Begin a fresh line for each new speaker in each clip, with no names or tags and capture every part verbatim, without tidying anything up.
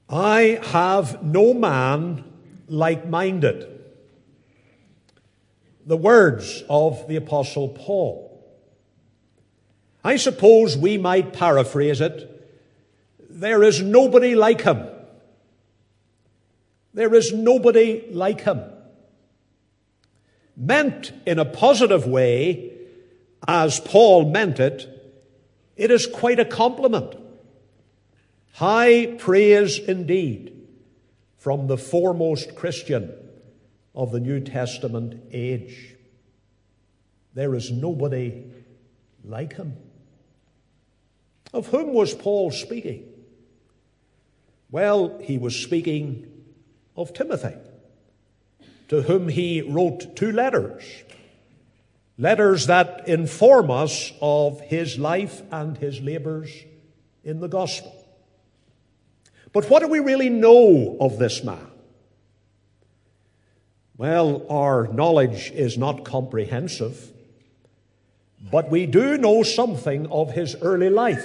I have no man like-minded. The words of the Apostle Paul. I suppose we might paraphrase it. There is nobody like him. There is nobody like him. Meant in a positive way, as Paul meant it, it is quite a compliment. High praise indeed from the foremost Christian of the New Testament age. There is nobody like him. Of whom was Paul speaking? Well, he was speaking of Timothy, to whom he wrote two letters. Letters that inform us of his life and his labors in the gospel. But what do we really know of this man? Well, our knowledge is not comprehensive, but we do know something of his early life.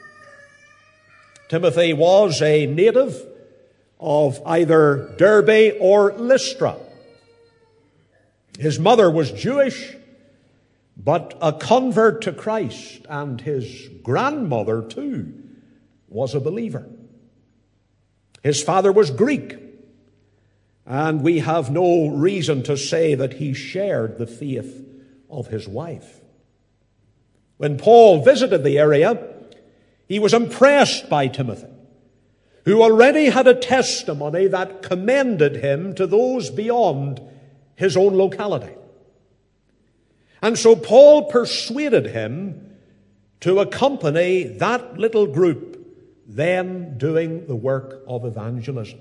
Timothy was a native of either Derbe or Lystra. His mother was Jewish, but a convert to Christ, and his grandmother, too, was a believer. His father was Greek, and we have no reason to say that he shared the faith of his wife. When Paul visited the area, he was impressed by Timothy, who already had a testimony that commended him to those beyond his own locality. And so Paul persuaded him to accompany that little group then doing the work of evangelism.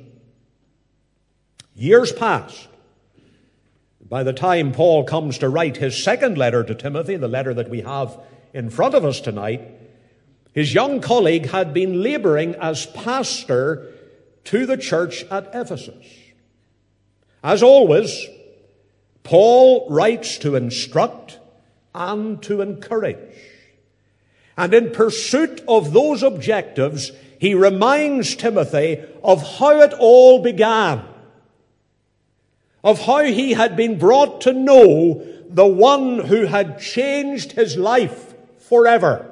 Years passed. By the time Paul comes to write his second letter to Timothy, the letter that we have in front of us tonight, his young colleague had been laboring as pastor to the church at Ephesus. As always, Paul writes to instruct and to encourage. And in pursuit of those objectives, he reminds Timothy of how it all began, of how he had been brought to know the one who had changed his life forever.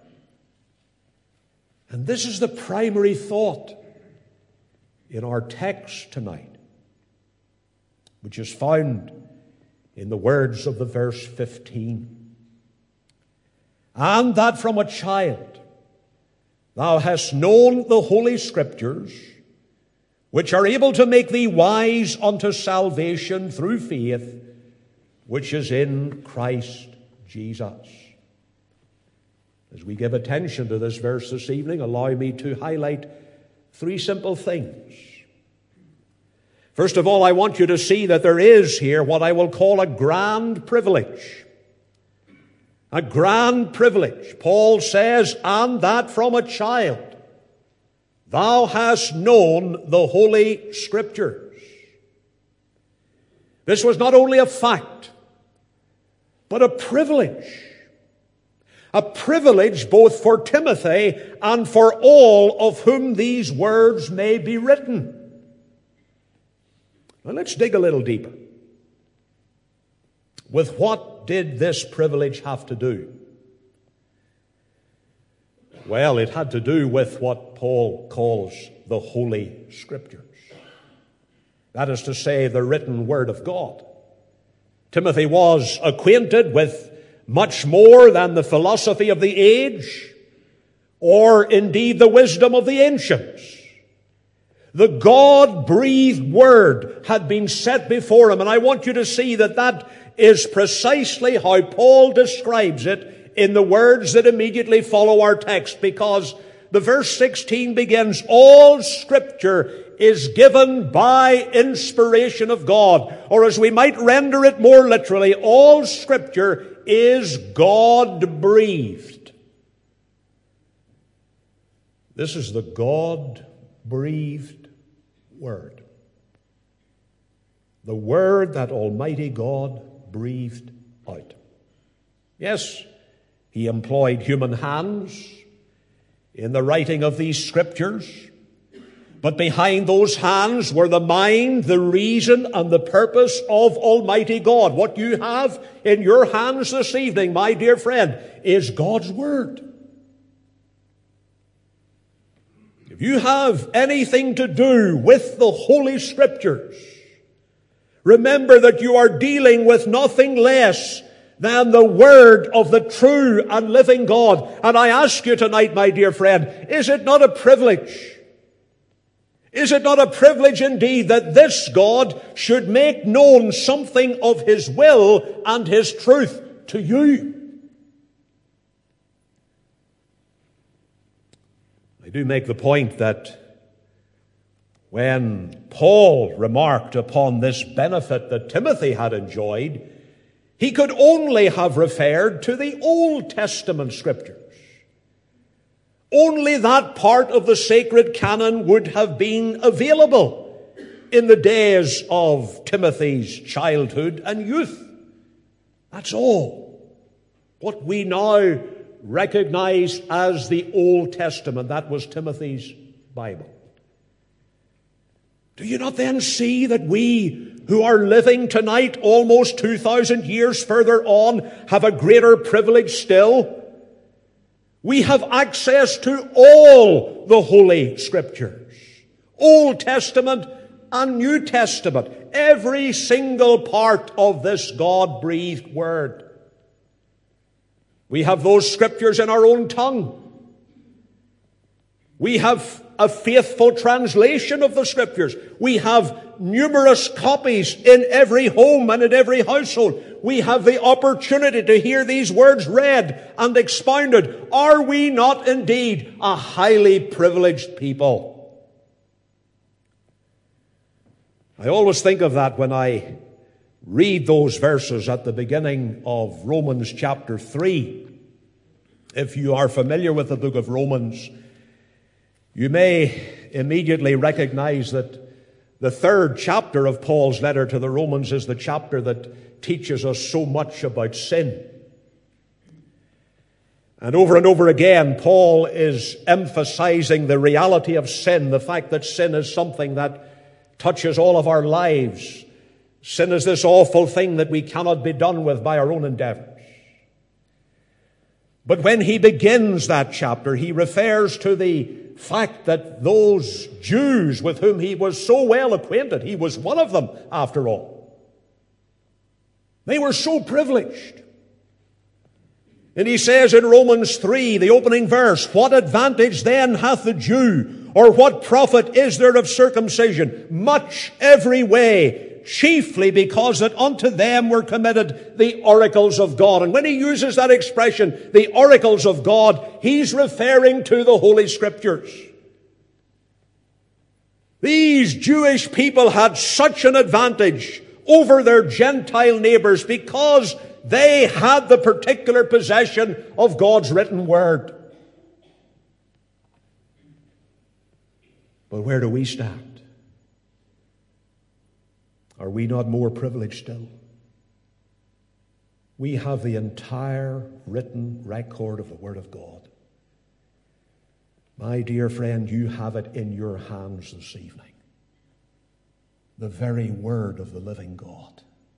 And this is the primary thought in our text tonight, which is found in the words of the verse fifteen. And that from a child thou hast known the Holy Scriptures, which are able to make thee wise unto salvation through faith, which is in Christ Jesus. As we give attention to this verse this evening, allow me to highlight three simple things. First of all, I want you to see that there is here what I will call a grand privilege. A grand privilege. Paul says, and that from a child thou hast known the Holy Scriptures. This was not only a fact, but a privilege. A privilege both for Timothy and for all of whom these words may be written. Now let's dig a little deeper. With what did this privilege have to do? Well, it had to do with what Paul calls the Holy Scriptures. That is to say, the written Word of God. Timothy was acquainted with much more than the philosophy of the age, or indeed the wisdom of the ancients. The God-breathed Word had been set before him, and I want you to see that that is precisely how Paul describes it in the words that immediately follow our text, because the verse sixteen begins, all Scripture is given by inspiration of God. Or as we might render it more literally, all Scripture is God-breathed. This is the God-breathed Word. The Word that Almighty God breathed out. Yes, He employed human hands in the writing of these Scriptures, But behind those hands were the mind, the reason, and the purpose of Almighty God. What you have in your hands this evening, my dear friend, is God's Word. If you have anything to do with the Holy Scriptures, remember that you are dealing with nothing less than the Word of the true and living God. And I ask you tonight, my dear friend, is it not a privilege? Is it not a privilege indeed that this God should make known something of His will and His truth to you? I do make the point that when Paul remarked upon this benefit that Timothy had enjoyed, he could only have referred to the Old Testament Scriptures. Only that part of the sacred canon would have been available in the days of Timothy's childhood and youth. That's all. What we now recognize as the Old Testament, that was Timothy's Bible. Do you not then see that we who are living tonight, almost two thousand years further on, have a greater privilege still? We have access to all the Holy Scriptures, Old Testament and New Testament, every single part of this God-breathed Word. We have those Scriptures in our own tongue. We have a faithful translation of the Scriptures. We have numerous copies in every home and in every household. We have the opportunity to hear these words read and expounded. Are we not indeed a highly privileged people? I always think of that when I read those verses at the beginning of Romans chapter three. If you are familiar with the book of Romans, you may immediately recognize that the third chapter of Paul's letter to the Romans is the chapter that teaches us so much about sin. And over and over again, Paul is emphasizing the reality of sin, the fact that sin is something that touches all of our lives. Sin is this awful thing that we cannot be done with by our own endeavors. But when he begins that chapter, he refers to the fact that those Jews with whom he was so well acquainted, he was one of them after all, they were so privileged. And he says in Romans three, the opening verse, "What advantage then hath the Jew, or what profit is there of circumcision? Much every way, chiefly because that unto them were committed the oracles of God." And when he uses that expression, the oracles of God, he's referring to the Holy Scriptures. These Jewish people had such an advantage over their Gentile neighbors because they had the particular possession of God's written word. But where do we stand? Are we not more privileged still? We have the entire written record of the Word of God. My dear friend, you have it in your hands this evening. The very Word of the living God.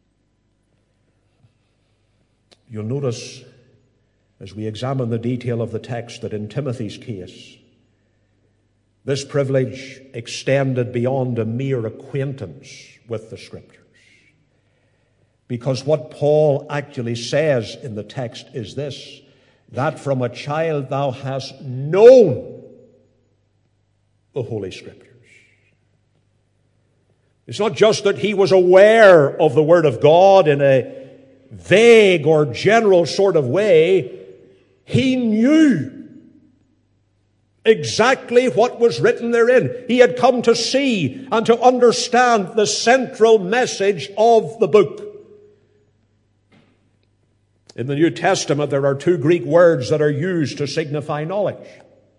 You'll notice, as we examine the detail of the text, that in Timothy's case, this privilege extended beyond a mere acquaintance with the Scriptures. Because what Paul actually says in the text is this, that from a child thou hast known the Holy Scriptures. It's not just that he was aware of the Word of God in a vague or general sort of way. He knew exactly what was written therein. He had come to see and to understand the central message of the book. In the New Testament, there are two Greek words that are used to signify knowledge.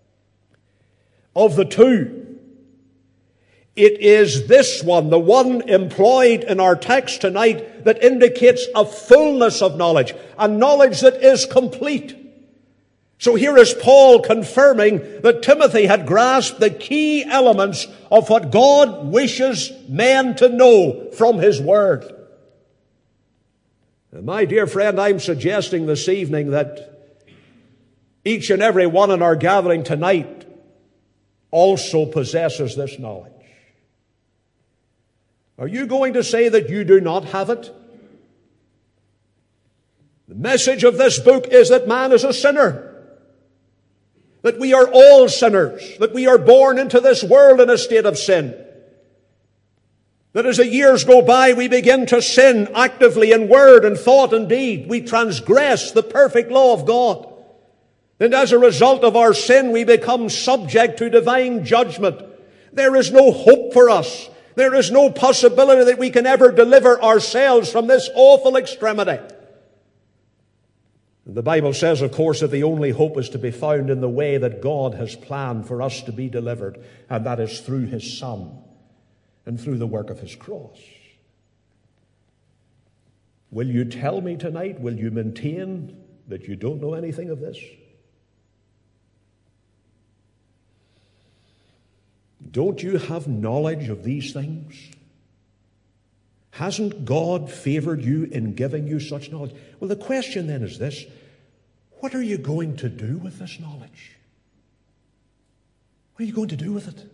Of the two, it is this one, the one employed in our text tonight, that indicates a fullness of knowledge, a knowledge that is complete. So here is Paul confirming that Timothy had grasped the key elements of what God wishes men to know from His Word. And my dear friend, I'm suggesting this evening that each and every one in our gathering tonight also possesses this knowledge. Are you going to say that you do not have it? The message of this book is that man is a sinner. That we are all sinners. That we are born into this world in a state of sin. That as the years go by, we begin to sin actively in word and thought and deed. We transgress the perfect law of God. And as a result of our sin, we become subject to divine judgment. There is no hope for us. There is no possibility that we can ever deliver ourselves from this awful extremity. The Bible says, of course, that the only hope is to be found in the way that God has planned for us to be delivered, and that is through His Son and through the work of His cross. Will you tell me tonight, will you maintain that you don't know anything of this? Don't you have knowledge of these things? Hasn't God favored you in giving you such knowledge? Well, the question then is this: what are you going to do with this knowledge? What are you going to do with it?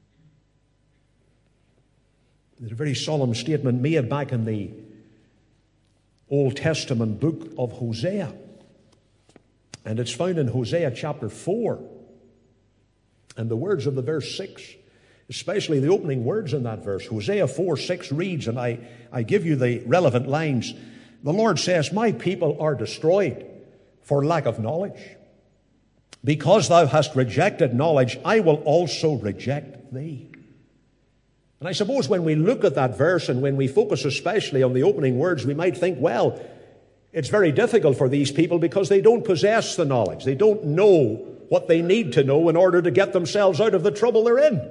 There's a very solemn statement made back in the Old Testament book of Hosea. And it's found in Hosea chapter four. And the words of the verse six, especially the opening words in that verse, Hosea four six reads, and I, I give you the relevant lines. The Lord says, "My people are destroyed for lack of knowledge. Because thou hast rejected knowledge, I will also reject thee." And I suppose when we look at that verse and when we focus especially on the opening words, we might think, well, it's very difficult for these people because they don't possess the knowledge. They don't know what they need to know in order to get themselves out of the trouble they're in.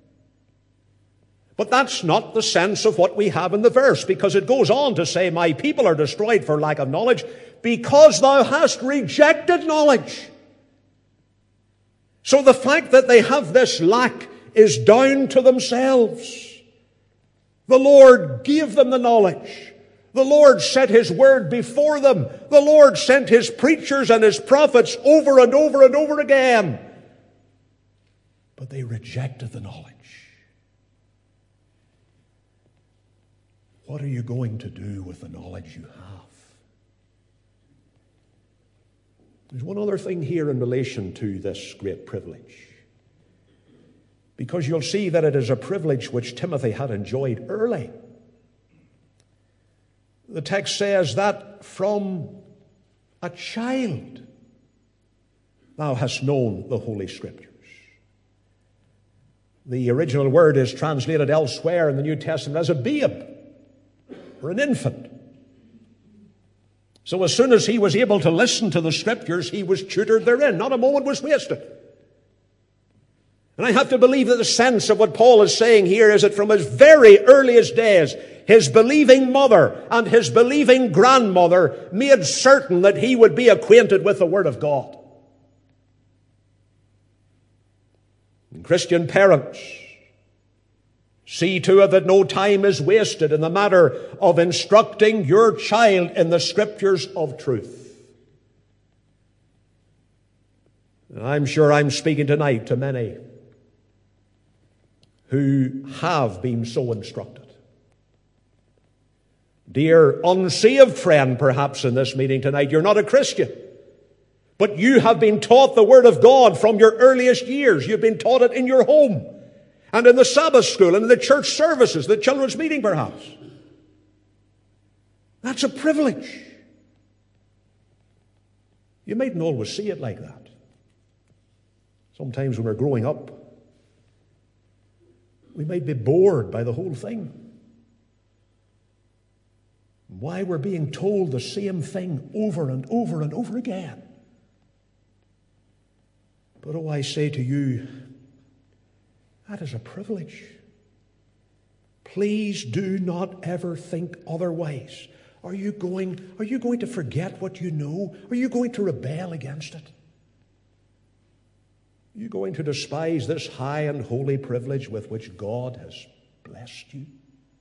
But that's not the sense of what we have in the verse, because it goes on to say, "My people are destroyed for lack of knowledge, because thou hast rejected knowledge." So the fact that they have this lack is down to themselves. The Lord gave them the knowledge. The Lord set His word before them. The Lord sent His preachers and His prophets over and over and over again. But they rejected the knowledge. What are you going to do with the knowledge you have? There's one other thing here in relation to this great privilege. Because you'll see that it is a privilege which Timothy had enjoyed early. The text says that from a child thou hast known the Holy Scriptures. The original word is translated elsewhere in the New Testament as a babe or an infant. So as soon as he was able to listen to the Scriptures, he was tutored therein. Not a moment was wasted. And I have to believe that the sense of what Paul is saying here is that from his very earliest days, his believing mother and his believing grandmother made certain that he would be acquainted with the Word of God. And Christian parents, see to it that no time is wasted in the matter of instructing your child in the Scriptures of truth. And I'm sure I'm speaking tonight to many who have been so instructed. Dear unsaved friend, perhaps in this meeting tonight, you're not a Christian, but you have been taught the Word of God from your earliest years. You've been taught it in your home and in the Sabbath school and in the church services, the children's meeting perhaps. That's a privilege. You mightn't always see it like that. Sometimes when we're growing up, we might be bored by the whole thing. Why we're being told the same thing over and over and over again. But oh, I say to you, that is a privilege. Please do not ever think otherwise. Are you going, are you going to forget what you know? Are you going to rebel against it? you going to despise this high and holy privilege with which God has blessed you?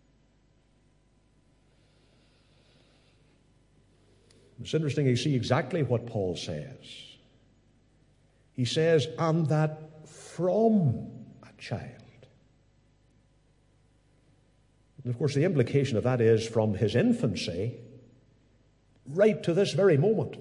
It's interesting to see exactly what Paul says. He says, and that from a child. And of course, the implication of that is from his infancy right to this very moment.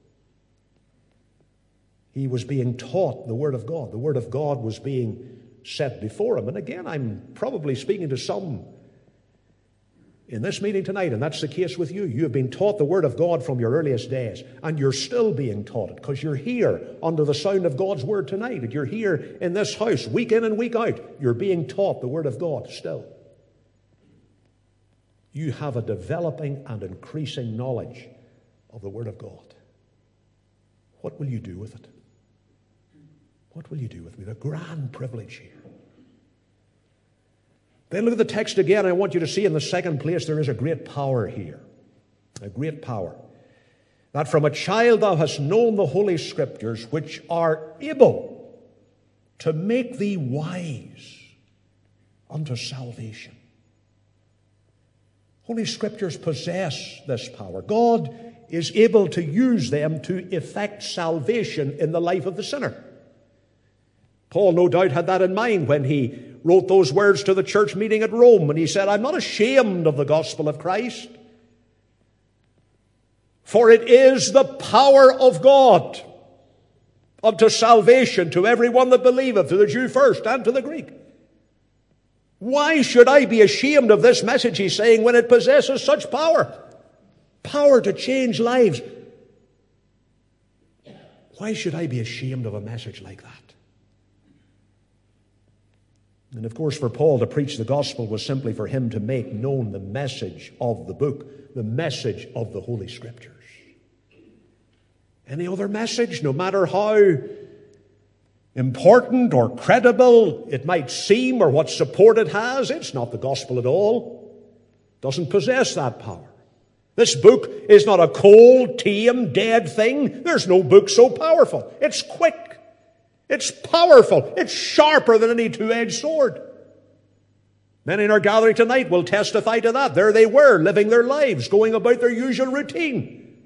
He was being taught the Word of God. The Word of God was being set before him. And again, I'm probably speaking to some in this meeting tonight, and that's the case with you. You have been taught the Word of God from your earliest days, and you're still being taught it because you're here under the sound of God's Word tonight, and you're here in this house week in and week out. You're being taught the Word of God still. You have a developing and increasing knowledge of the Word of God. What will you do with it? What will you do with it? A grand privilege here. Then look at the text again. I want you to see in the second place there is a great power here. A great power. That from a child thou hast known the Holy Scriptures, which are able to make thee wise unto salvation. Holy Scriptures possess this power. God is able to use them to effect salvation in the life of the sinner. Paul no doubt had that in mind when he wrote those words to the church meeting at Rome, and he said, I'm not ashamed of the gospel of Christ, for it is the power of God unto salvation to everyone that believeth, to the Jew first and to the Greek. Why should I be ashamed of this message, he's saying, when it possesses such power? Power to change lives. Why should I be ashamed of a message like that? And of course, for Paul to preach the gospel was simply for him to make known the message of the book, the message of the Holy Scriptures. Any other message, no matter how important or credible it might seem or what support it has, it's not the gospel at all. It doesn't possess that power. This book is not a cold, tame, dead thing. There's no book so powerful. It's quick. It's powerful. It's sharper than any two-edged sword. Many in our gathering tonight will testify to that. There they were, living their lives, going about their usual routine.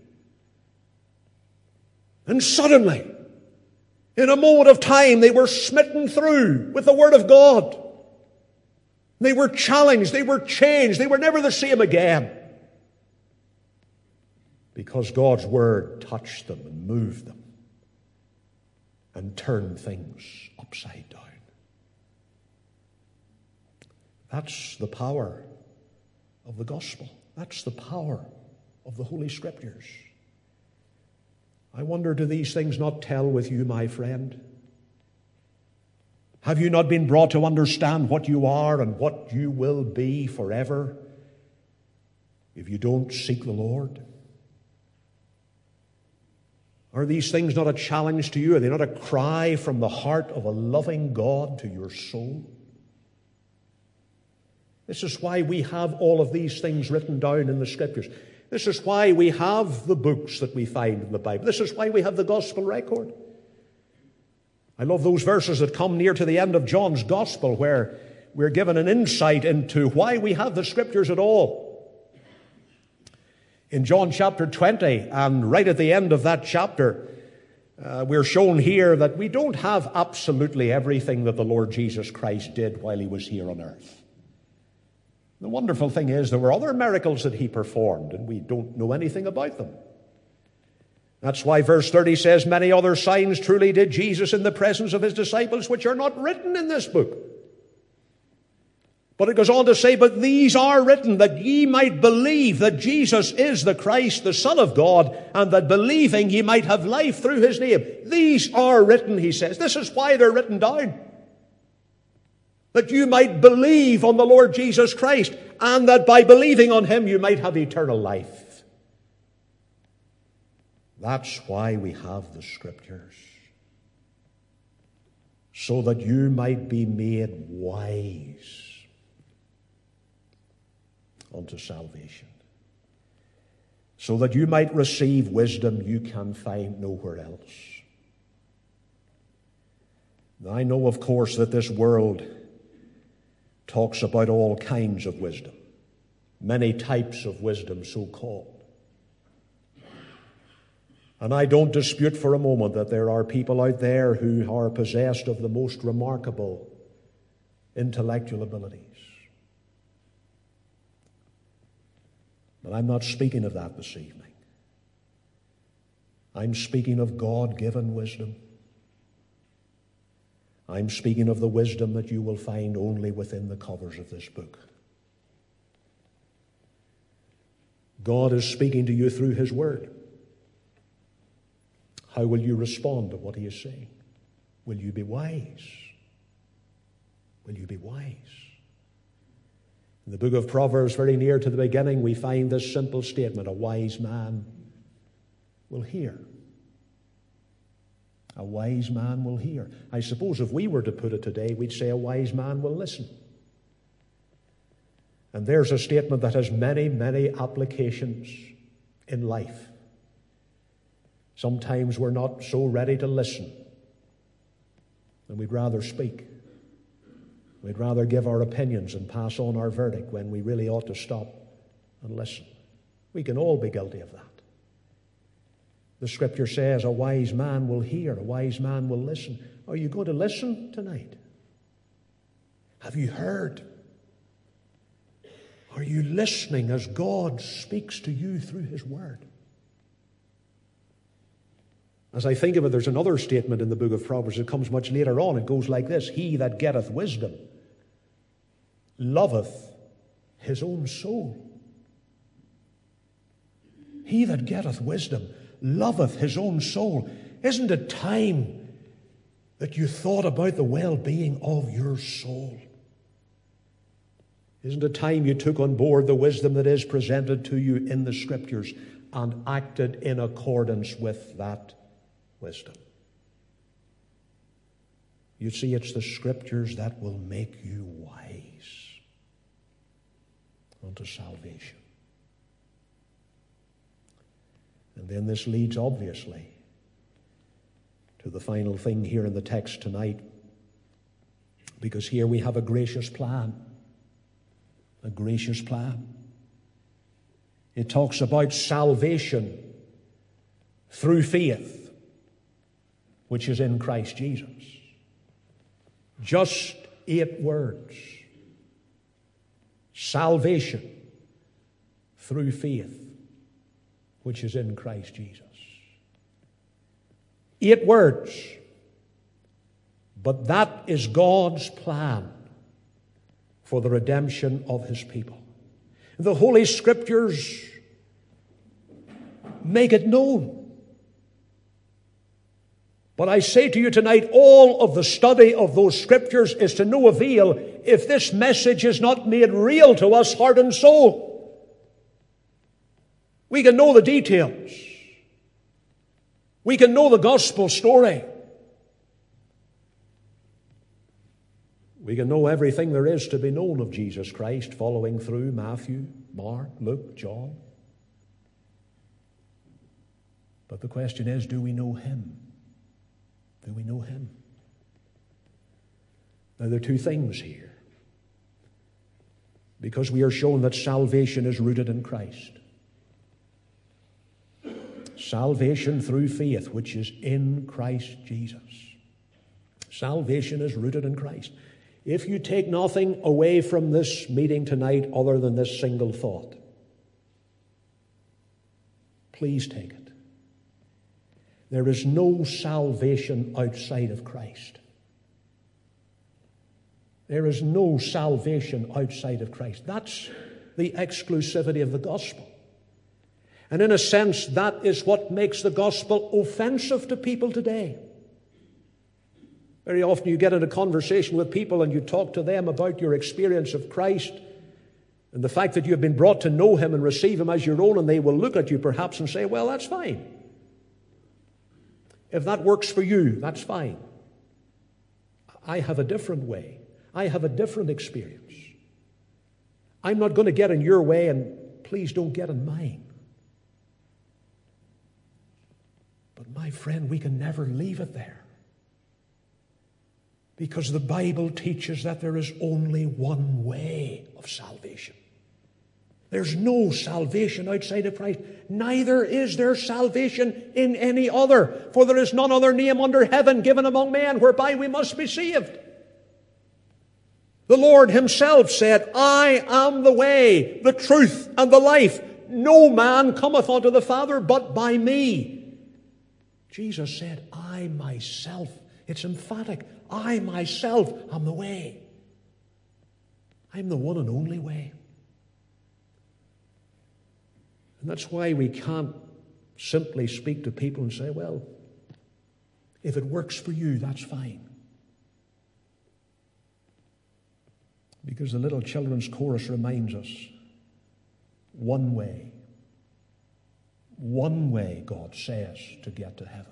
And suddenly, in a moment of time, they were smitten through with the Word of God. They were challenged. They were changed. They were never the same again. Because God's Word touched them and moved them and turned things upside down. That's the power of the gospel. That's the power of the Holy Scriptures. I wonder, do these things not tell with you, my friend? Have you not been brought to understand what you are and what you will be forever if you don't seek the Lord? Are these things not a challenge to you? Are they not a cry from the heart of a loving God to your soul? This is why we have all of these things written down in the Scriptures. This is why we have the books that we find in the Bible. This is why we have the gospel record. I love those verses that come near to the end of John's gospel where we're given an insight into why we have the Scriptures at all. In John chapter twenty, and right at the end of that chapter, uh, we're shown here that we don't have absolutely everything that the Lord Jesus Christ did while he was here on earth. The wonderful thing is there were other miracles that he performed, and we don't know anything about them. That's why verse thirty says, many other signs truly did Jesus in the presence of his disciples, which are not written in this book. But it goes on to say, but these are written that ye might believe that Jesus is the Christ, the Son of God, and that believing ye might have life through his name. These are written, he says. This is why they're written down. That you might believe on the Lord Jesus Christ, and that by believing on him you might have eternal life. That's why we have the Scriptures. So that you might be made wise unto salvation. So that you might receive wisdom you can find nowhere else. Now, I know, of course, that this world talks about all kinds of wisdom, many types of wisdom, so-called. And I don't dispute for a moment that there are people out there who are possessed of the most remarkable intellectual abilities. But I'm not speaking of that this evening. I'm speaking of God-given wisdom. I'm speaking of the wisdom that you will find only within the covers of this book. God is speaking to you through His Word. How will you respond to what He is saying? Will you be wise? Will you be wise? In the book of Proverbs, very near to the beginning, we find this simple statement: a wise man will hear. A wise man will hear. I suppose if we were to put it today, we'd say a wise man will listen. And there's a statement that has many, many applications in life. Sometimes we're not so ready to listen, and we'd rather speak. We'd rather give our opinions and pass on our verdict when we really ought to stop and listen. We can all be guilty of that. The Scripture says a wise man will hear, a wise man will listen. Are you going to listen tonight? Have you heard? Are you listening as God speaks to you through His Word? As I think of it, there's another statement in the book of Proverbs that comes much later on. It goes like this: he that getteth wisdom loveth his own soul. He that getteth wisdom loveth his own soul. Isn't it time that you thought about the well-being of your soul? Isn't it time you took on board the wisdom that is presented to you in the Scriptures and acted in accordance with that wisdom? You see, it's the Scriptures that will make you wise unto salvation. And then this leads, obviously, to the final thing here in the text tonight, because here we have a gracious plan. A gracious plan. It talks about salvation through faith, which is in Christ Jesus. Just eight words. Salvation through faith, which is in Christ Jesus. Eight words. But that is God's plan for the redemption of His people. The Holy Scriptures make it known. But I say to you tonight, all of the study of those Scriptures is to no avail if this message is not made real to us, heart and soul. We can know the details. We can know the gospel story. We can know everything there is to be known of Jesus Christ, following through Matthew, Mark, Luke, John. But the question is, do we know Him? Do we know Him? Now, there are two things here. Because we are shown that salvation is rooted in Christ. Salvation through faith, which is in Christ Jesus. Salvation is rooted in Christ. If you take nothing away from this meeting tonight other than this single thought, please take it. There is no salvation outside of Christ. There is no salvation outside of Christ. That's the exclusivity of the gospel. And in a sense, that is what makes the gospel offensive to people today. Very often you get into conversation with people and you talk to them about your experience of Christ and the fact that you have been brought to know Him and receive Him as your own, and they will look at you perhaps and say, well, that's fine. If that works for you, that's fine. I have a different way. I have a different experience. I'm not going to get in your way, and please don't get in mine. But my friend, we can never leave it there. Because the Bible teaches that there is only one way of salvation. There's no salvation outside of Christ. Neither is there salvation in any other. For there is none other name under heaven given among men whereby we must be saved. The Lord himself said, I am the way, the truth, and the life. No man cometh unto the Father but by me. Jesus said, I myself, it's emphatic, I myself am the way. I'm the one and only way. And that's why we can't simply speak to people and say, well, if it works for you, that's fine. Because the little children's chorus reminds us, one way, one way, God says, to get to heaven.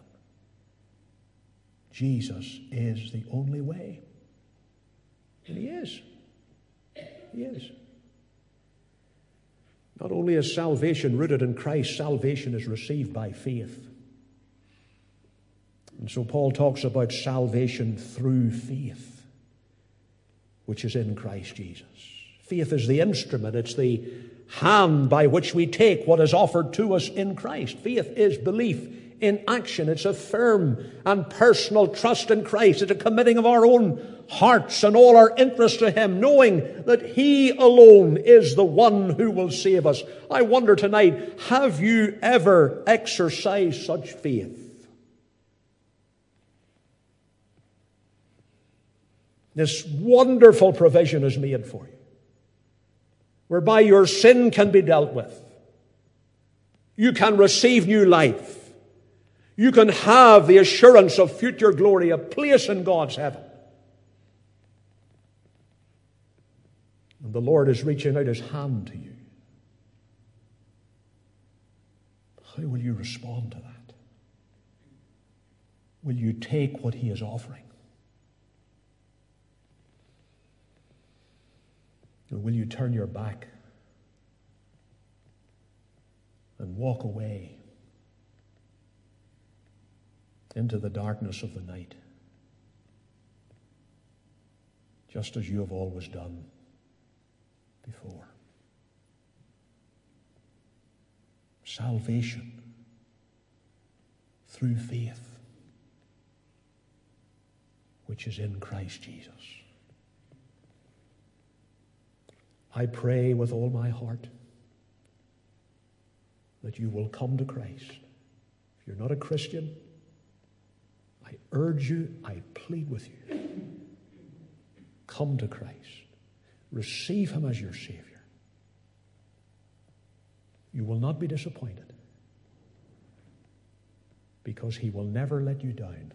Jesus is the only way. And he is. He is. Not only is salvation rooted in Christ, salvation is received by faith. And so Paul talks about salvation through faith, which is in Christ Jesus. Faith is the instrument. It's the hand by which we take what is offered to us in Christ. Faith is belief in action. It's a firm and personal trust in Christ. It's a committing of our own hearts and all our interests to him, knowing that he alone is the one who will save us. I wonder tonight, have you ever exercised such faith? This wonderful provision is made for you, whereby your sin can be dealt with. You can receive new life. You can have the assurance of future glory, a place in God's heaven. And the Lord is reaching out his hand to you. How will you respond to that? Will you take what he is offering? Or will you turn your back and walk away into the darkness of the night, just as you have always done before? Salvation through faith, which is in Christ Jesus. I pray with all my heart that you will come to Christ. If you're not a Christian, I urge you, I plead with you, come to Christ. Receive him as your Savior. You will not be disappointed, because he will never let you down,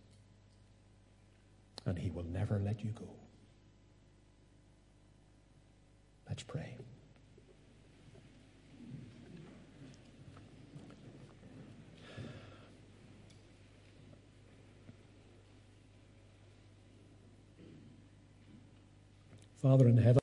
and he will never let you go. Let's pray. Father in heaven,